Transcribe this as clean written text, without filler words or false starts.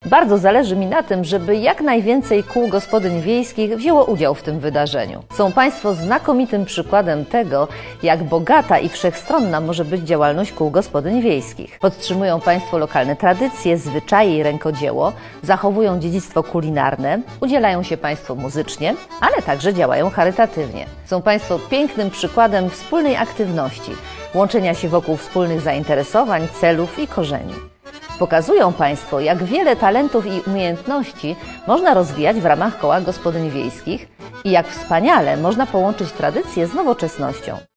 Bardzo zależy mi na tym, żeby jak najwięcej kół gospodyń wiejskich wzięło udział w tym wydarzeniu. Są Państwo znakomitym przykładem tego, jak bogata i wszechstronna może być działalność kół gospodyń wiejskich. Podtrzymują Państwo lokalne tradycje, zwyczaje i rękodzieło, zachowują dziedzictwo kulinarne, udzielają się Państwo muzycznie, ale także działają charytatywnie. Są Państwo pięknym przykładem wspólnej aktywności, łączenia się wokół wspólnych zainteresowań, celów i korzeni. Pokazują Państwo, jak wiele talentów i umiejętności można rozwijać w ramach koła gospodyń wiejskich i jak wspaniale można połączyć tradycje z nowoczesnością.